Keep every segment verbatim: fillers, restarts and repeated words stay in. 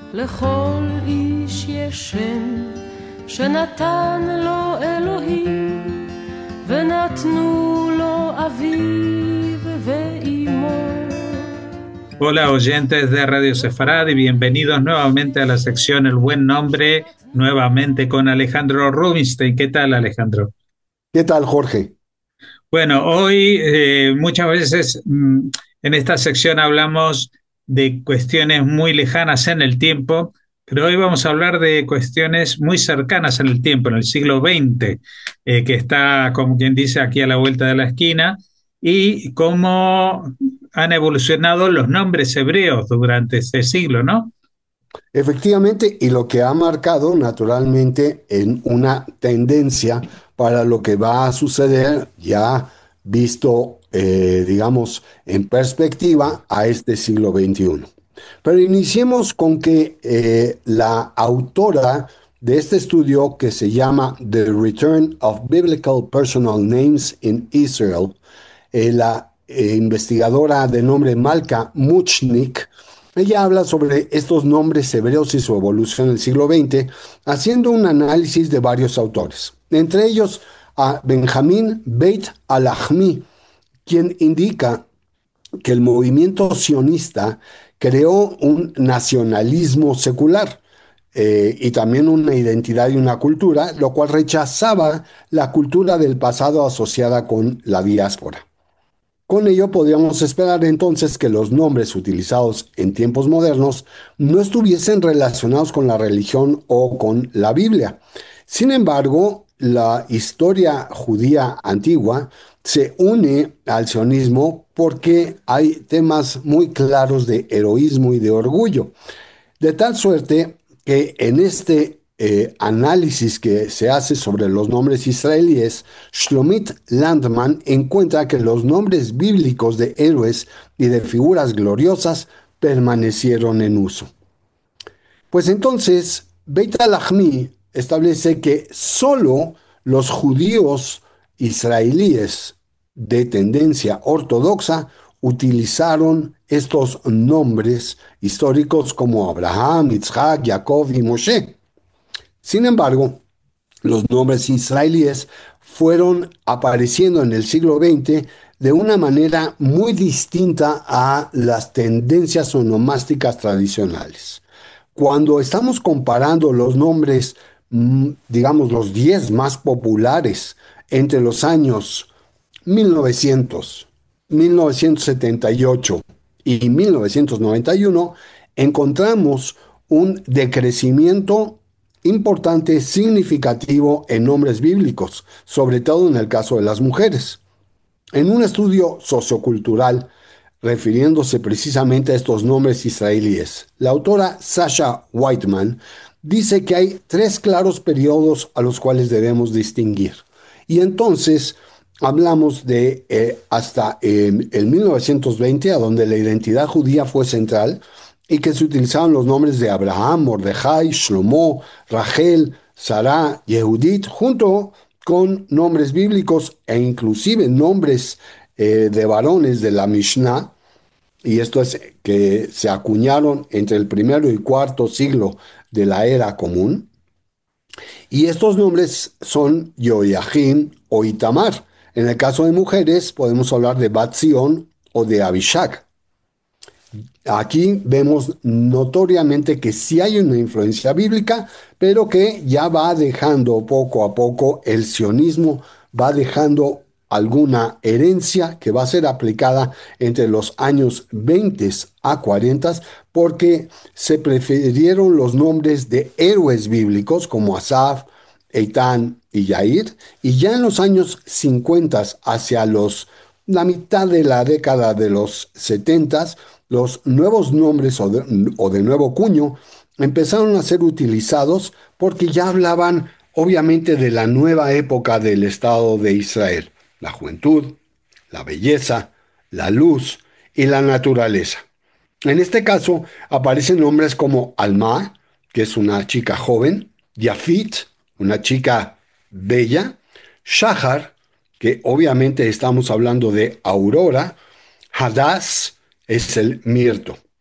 לכל איש יש שם שנתן לו אלוהים ונתנו לו אביו ואימו. Hola oyentes de Radio Sefarad y bienvenidos nuevamente a la sección El Buen Nombre, nuevamente con Alejandro Rubinstein. ¿Qué tal, Alejandro? ¿Qué tal, Jorge? Bueno, hoy eh, muchas veces mm, en esta sección hablamos de cuestiones muy lejanas en el tiempo, pero hoy vamos a hablar de cuestiones muy cercanas en el tiempo, en el siglo veinte, eh, que está, como quien dice, aquí a la vuelta de la esquina, y cómo han evolucionado los nombres hebreos durante este siglo, ¿no? Efectivamente, y lo que ha marcado naturalmente en una tendencia para lo que va a suceder ya visto, eh, digamos, en perspectiva a este siglo veintiuno. Pero iniciemos con que eh, la autora de este estudio, que se llama The Return of Biblical Personal Names in Israel, eh, la eh, investigadora de nombre Malka Muchnik, ella habla sobre estos nombres hebreos y su evolución en el siglo veinte, haciendo un análisis de varios autores, entre ellos a Benjamín Beit Alahmi, quien indica que el movimiento sionista creó un nacionalismo secular eh, y también una identidad y una cultura, lo cual rechazaba la cultura del pasado asociada con la diáspora. Con ello podríamos esperar entonces que los nombres utilizados en tiempos modernos no estuviesen relacionados con la religión o con la Biblia. Sin embargo, la historia judía antigua se une al sionismo porque hay temas muy claros de heroísmo y de orgullo. De tal suerte que en este eh, análisis que se hace sobre los nombres israelíes, Shlomit Landman encuentra que los nombres bíblicos de héroes y de figuras gloriosas permanecieron en uso. Pues entonces, Beit Lahmi establece que solo los judíos israelíes de tendencia ortodoxa utilizaron estos nombres históricos como Abraham, Isaac, Jacob y Moshe. Sin embargo, los nombres israelíes fueron apareciendo en el siglo veinte de una manera muy distinta a las tendencias onomásticas tradicionales. Cuando estamos comparando los nombres, mm, digamos, los diez más populares entre los años mil novecientos, mil novecientos setenta y ocho y mil novecientos noventa y uno, encontramos un decrecimiento importante, significativo en nombres bíblicos, sobre todo en el caso de las mujeres. En un estudio sociocultural, refiriéndose precisamente a estos nombres israelíes, la autora Sasha Whiteman dice que hay tres claros periodos a los cuales debemos distinguir. Y entonces hablamos de eh, hasta eh, el mil novecientos veinte, a donde la identidad judía fue central y que se utilizaban los nombres de Abraham, Mordejai, Shlomo, Rachel, Sarah, Yehudit, junto con nombres bíblicos e inclusive nombres eh, de varones de la Mishnah, y esto es que se acuñaron entre el primero y cuarto siglo de la era común. Y estos nombres son Yoyahim o Itamar. En el caso de mujeres podemos hablar de Bat-Zion o de Abishag. Aquí vemos notoriamente que sí hay una influencia bíblica, pero que ya va dejando poco a poco el sionismo, va dejando alguna herencia que va a ser aplicada entre los años veinte a cuarenta, porque se prefirieron los nombres de héroes bíblicos como Asaf, Eitán y Yair, y ya en los años cincuenta hacia los, la mitad de la década de los setenta, los nuevos nombres o de, o de nuevo cuño empezaron a ser utilizados porque ya hablaban obviamente de la nueva época del Estado de Israel, la juventud, la belleza, la luz y la naturaleza. En este caso aparecen nombres como Alma, que es una chica joven, Yafit, una chica bella, Shahar, que obviamente estamos hablando de aurora, Hadass es el mirto.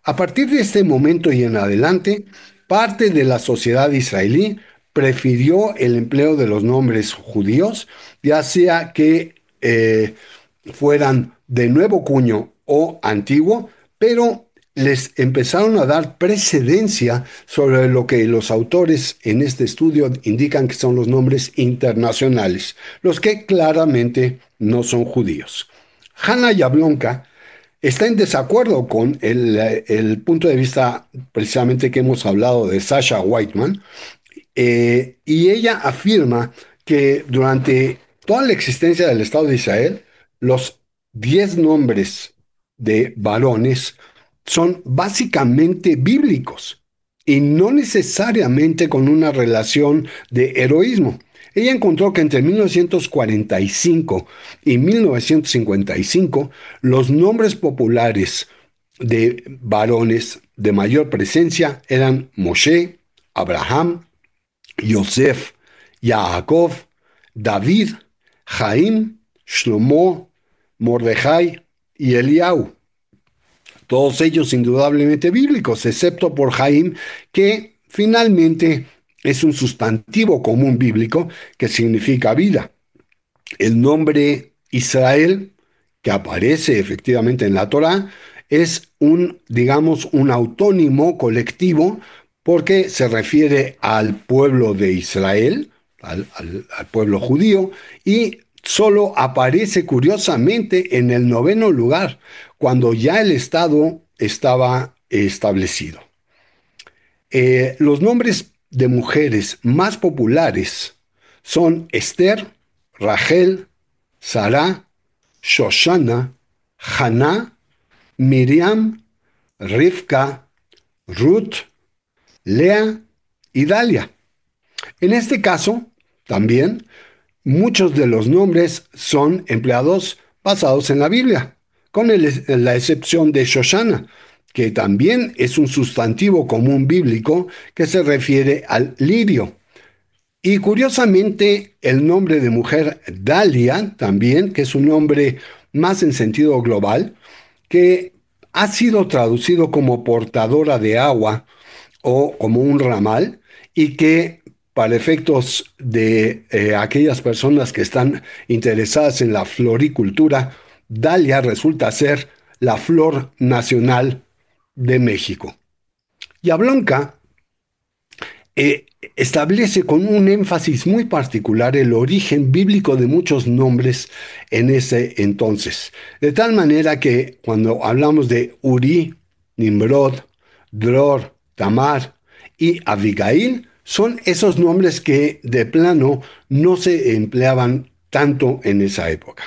A partir de este momento y en adelante, parte de la sociedad israelí prefirió el empleo de los nombres judíos, ya sea que eh, fueran de nuevo cuño o antiguo, pero les empezaron a dar precedencia sobre lo que los autores en este estudio indican que son los nombres internacionales, los que claramente no son judíos. Hannah Yablonka está en desacuerdo con el, el punto de vista precisamente que hemos hablado de Sasha Whiteman, eh, y ella afirma que durante toda la existencia del Estado de Israel, los diez nombres de varones son básicamente bíblicos y no necesariamente con una relación de heroísmo. Ella encontró que entre mil novecientos cuarenta y cinco y mil novecientos cincuenta y cinco los nombres populares de varones de mayor presencia eran Moshe, Abraham, Yosef, Yaakov, David, Jaim, Shlomo, Mordejai y Eliau. Todos ellos indudablemente bíblicos, excepto por Jaim, que finalmente es un sustantivo común bíblico que significa vida. El nombre Israel, que aparece efectivamente en la Torá, es un, digamos, un autónimo colectivo porque se refiere al pueblo de Israel, al, al, al pueblo judío, y solo aparece curiosamente en el noveno lugar, cuando ya el Estado estaba establecido. Eh, los nombres de mujeres más populares son Esther, Rachel, Sarah, Shoshana, Haná, Miriam, Rivka, Ruth, Lea y Dalia. En este caso, también, muchos de los nombres son empleados basados en la Biblia, con el, la excepción de Shoshana, que también es un sustantivo común bíblico que se refiere al lirio. Y curiosamente, el nombre de mujer Dalia, también, que es un nombre más en sentido global, que ha sido traducido como portadora de agua o como un ramal, y que para efectos de eh, aquellas personas que están interesadas en la floricultura, Dalia resulta ser la flor nacional de México. Yablonka eh, establece con un énfasis muy particular el origen bíblico de muchos nombres en ese entonces. De tal manera que cuando hablamos de Uri, Nimrod, Dror, Tamar y Abigail, son esos nombres que de plano no se empleaban tanto en esa época.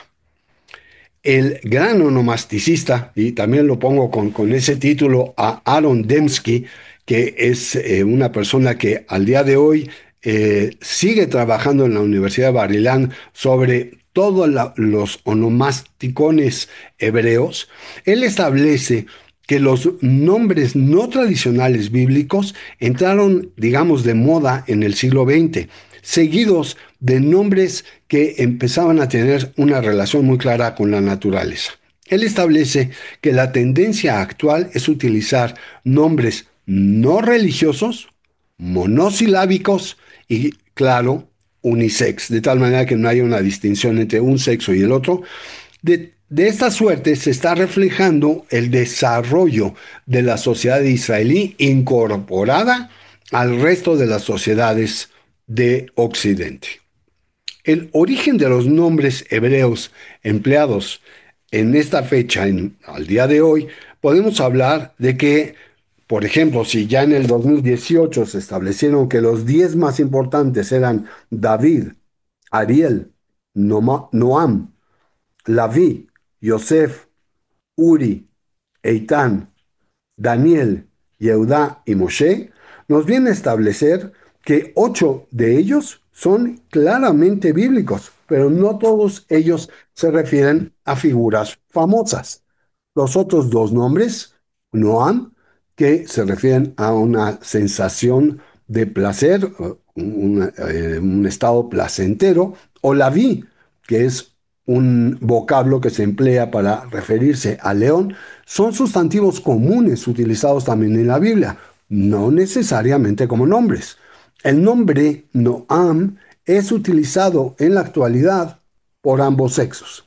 El gran onomasticista, y también lo pongo con, con ese título, a Aaron Dembski, que es eh, una persona que al día de hoy eh, sigue trabajando en la Universidad de Bar-Ilan sobre todos la, los onomasticones hebreos. Él establece que los nombres no tradicionales bíblicos entraron, digamos, de moda en el siglo veinte, seguidos de nombres que empezaban a tener una relación muy clara con la naturaleza. Él establece que la tendencia actual es utilizar nombres no religiosos, monosilábicos y, claro, unisex, de tal manera que no haya una distinción entre un sexo y el otro. De, de esta suerte se está reflejando el desarrollo de la sociedad israelí incorporada al resto de las sociedades de Occidente. El origen de los nombres hebreos empleados en esta fecha, en, al día de hoy, podemos hablar de que, por ejemplo, si ya en el dos mil dieciocho se establecieron que los diez más importantes eran David, Ariel, Noma, Noam, Laví, Yosef, Uri, Eitan, Daniel, Yehudá y Moshe, nos viene a establecer que ocho de ellos son claramente bíblicos, pero no todos ellos se refieren a figuras famosas. Los otros dos nombres, Noam, que se refieren a una sensación de placer, un, eh, un estado placentero, o Laví, que es un vocablo que se emplea para referirse al león, son sustantivos comunes utilizados también en la Biblia, no necesariamente como nombres. El nombre Noam es utilizado en la actualidad por ambos sexos.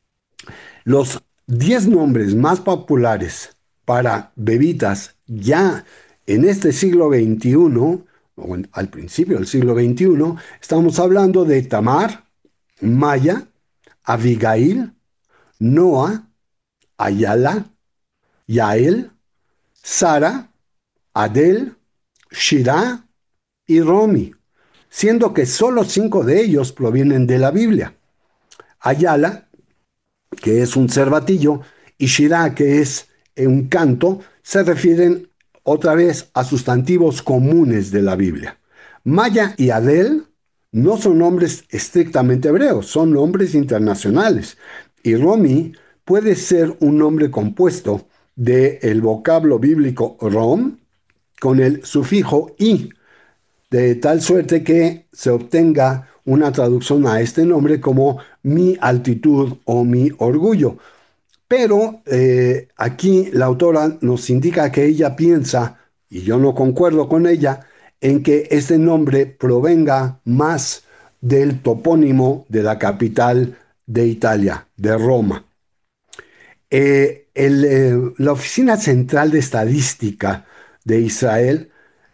Los diez nombres más populares para bebitas ya en este siglo veintiuno, o en- al principio del siglo veintiuno, estamos hablando de Tamar, Maya, Abigail, Noa, Ayala, Yael, Sara, Adel, Shirah y Romi, siendo que solo cinco de ellos provienen de la Biblia. Ayala, que es un cervatillo, y Shirah, que es un canto, se refieren otra vez a sustantivos comunes de la Biblia. Maya y Adel no son nombres estrictamente hebreos, son nombres internacionales. Y Romi puede ser un nombre compuesto del vocablo bíblico rom con el sufijo i, de tal suerte que se obtenga una traducción a este nombre como mi altitud o mi orgullo. Pero eh, aquí la autora nos indica que ella piensa, y yo no concuerdo con ella, en que este nombre provenga más del topónimo de la capital de Italia, de Roma. Eh, el, eh, la Oficina Central de Estadística de Israel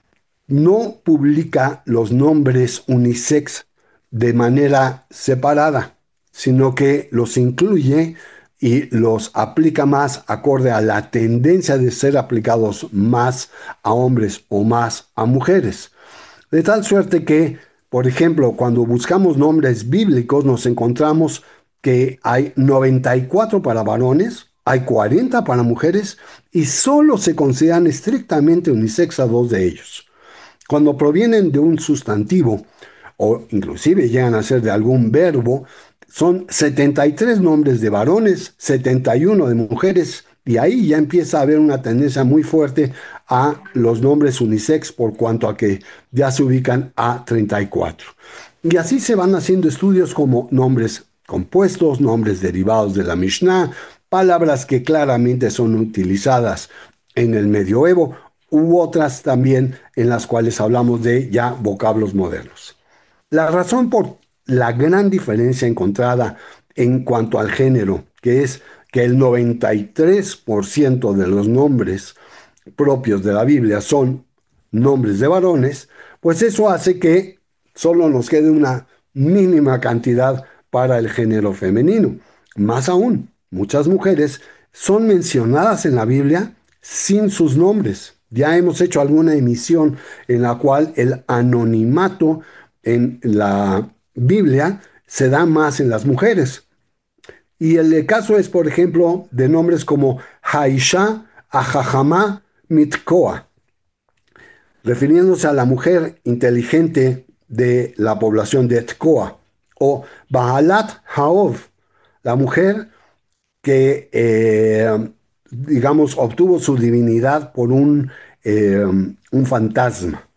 no publica los nombres unisex de manera separada, sino que los incluye y los aplica más acorde a la tendencia de ser aplicados más a hombres o más a mujeres. De tal suerte que, por ejemplo, cuando buscamos nombres bíblicos nos encontramos que hay noventa y cuatro para varones, hay cuarenta para mujeres y solo se consideran estrictamente unisex a dos de ellos. Cuando provienen de un sustantivo o inclusive llegan a ser de algún verbo, son setenta y tres nombres de varones, setenta y uno de mujeres, y ahí ya empieza a haber una tendencia muy fuerte a los nombres unisex por cuanto a que ya se ubican a treinta y cuatro. Y así se van haciendo estudios como nombres compuestos, nombres derivados de la Mishnah, palabras que claramente son utilizadas en el medioevo, u otras también en las cuales hablamos de ya vocablos modernos. La razón por la gran diferencia encontrada en cuanto al género, que es que el noventa y tres por ciento de los nombres propios de la Biblia son nombres de varones, pues eso hace que solo nos quede una mínima cantidad para el género femenino. Más aún, muchas mujeres son mencionadas en la Biblia sin sus nombres. Ya hemos hecho alguna emisión en la cual el anonimato en la Biblia se da más en las mujeres. Y el caso es, por ejemplo, de nombres como Haisha, Ajajamá, Mitkoa, refiriéndose a la mujer inteligente de la población de Tkoa, o Bahalat Haov, la mujer que, eh, digamos, obtuvo su divinidad por un, eh, un fantasma.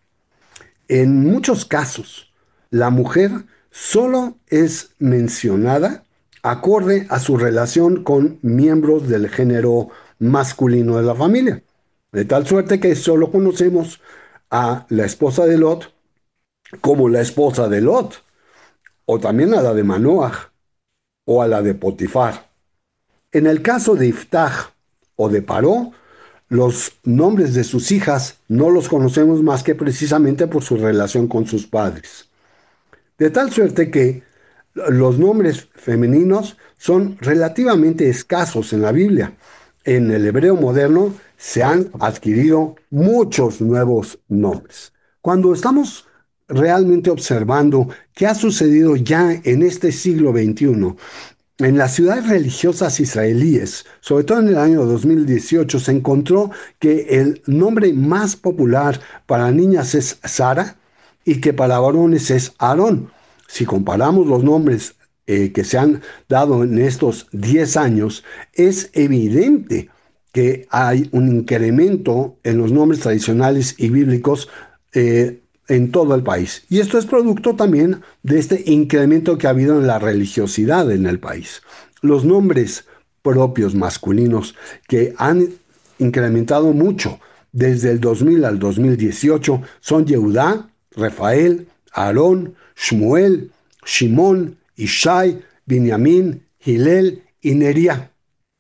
En muchos casos, la mujer solo es mencionada acorde a su relación con miembros del género masculino de la familia. De tal suerte que solo conocemos a la esposa de Lot como la esposa de Lot, o también a la de Manoach, o a la de Potifar. En el caso de Iftach o de Paró, los nombres de sus hijas no los conocemos más que precisamente por su relación con sus padres. De tal suerte que los nombres femeninos son relativamente escasos en la Biblia. En el hebreo moderno se han adquirido muchos nuevos nombres. Cuando estamos realmente observando qué ha sucedido ya en este siglo veintiuno, en las ciudades religiosas israelíes, sobre todo en el año dos mil dieciocho, se encontró que el nombre más popular para niñas es Sara y que para varones es Aarón. Si comparamos los nombres eh, que se han dado en estos diez años, es evidente que hay un incremento en los nombres tradicionales y bíblicos eh, en todo el país. Y esto es producto también de este incremento que ha habido en la religiosidad en el país. Los nombres propios masculinos que han incrementado mucho desde el dos mil al dos mil dieciocho son Yehudá, Rafael, Aarón, Shmuel, Shimón, Ishai, Binyamin, Hillel y Nería.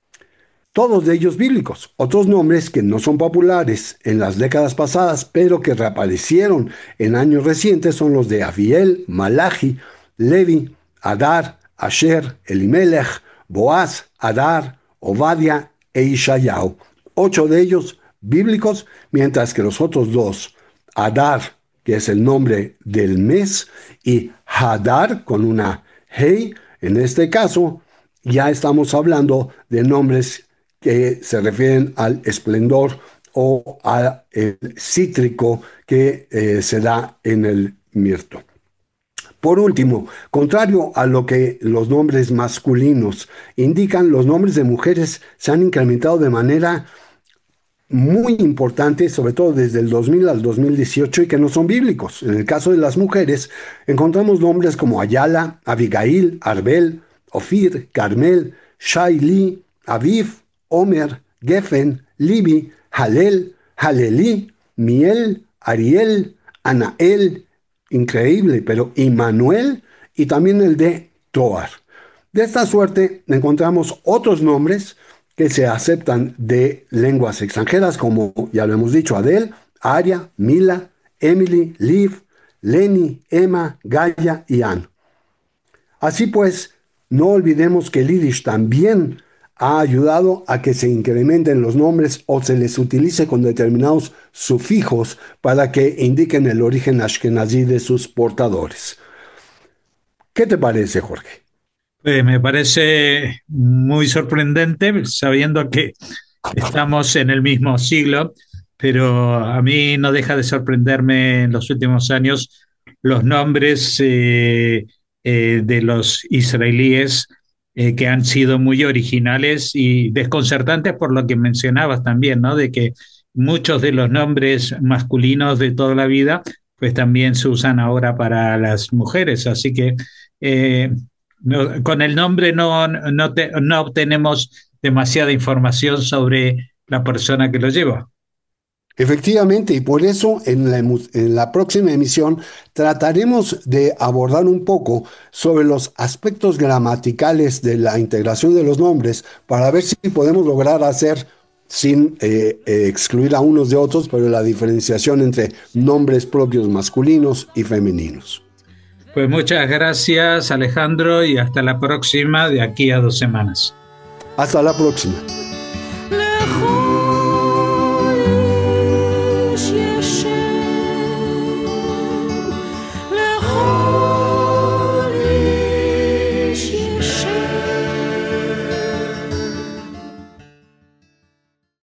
Todos de ellos bíblicos. Otros nombres que no son populares en las décadas pasadas, pero que reaparecieron en años recientes son los de Abiel, Malachi, Levi, Adar, Asher, Elimelech, Boaz, Adar, Obadia e Ishayahu. Ocho de ellos bíblicos, mientras que los otros dos, Adar, que es el nombre del mes, y Hadar, con una Hei, en este caso, ya estamos hablando de nombres que se refieren al esplendor o al cítrico que eh, se da en el mirto. Por último, contrario a lo que los nombres masculinos indican, los nombres de mujeres se han incrementado de manera muy importante, sobre todo desde el dos mil al dos mil dieciocho, y que no son bíblicos. En el caso de las mujeres, encontramos nombres como Ayala, Abigail, Arbel, Ofir, Carmel, Shaili, Aviv, Omer, Gefen, Libi, Halel, Halelí, Miel, Ariel, Anael, increíble, pero Immanuel, y también el de Toar. De esta suerte encontramos otros nombres que se aceptan de lenguas extranjeras, como ya lo hemos dicho, Adel, Aria, Mila, Emily, Liv, Leni, Emma, Gaia y Ann. Así pues, no olvidemos que el Yiddish también ha ayudado a que se incrementen los nombres o se les utilice con determinados sufijos para que indiquen el origen ashkenazí de sus portadores. ¿Qué te parece, Jorge? Pues me parece muy sorprendente, sabiendo que estamos en el mismo siglo, pero a mí no deja de sorprenderme en los últimos años los nombres eh, eh, de los israelíes eh, que han sido muy originales y desconcertantes por lo que mencionabas también, ¿no? De que muchos de los nombres masculinos de toda la vida, pues también se usan ahora para las mujeres, así que eh, no, con el nombre no, no, te, no obtenemos demasiada información sobre la persona que lo lleva. Efectivamente, y por eso en la, emu- en la próxima emisión trataremos de abordar un poco sobre los aspectos gramaticales de la integración de los nombres para ver si podemos lograr hacer, sin eh, eh, excluir a unos de otros, pero la diferenciación entre nombres propios masculinos y femeninos. Pues muchas gracias, Alejandro, y hasta la próxima de aquí a dos semanas. Hasta la próxima.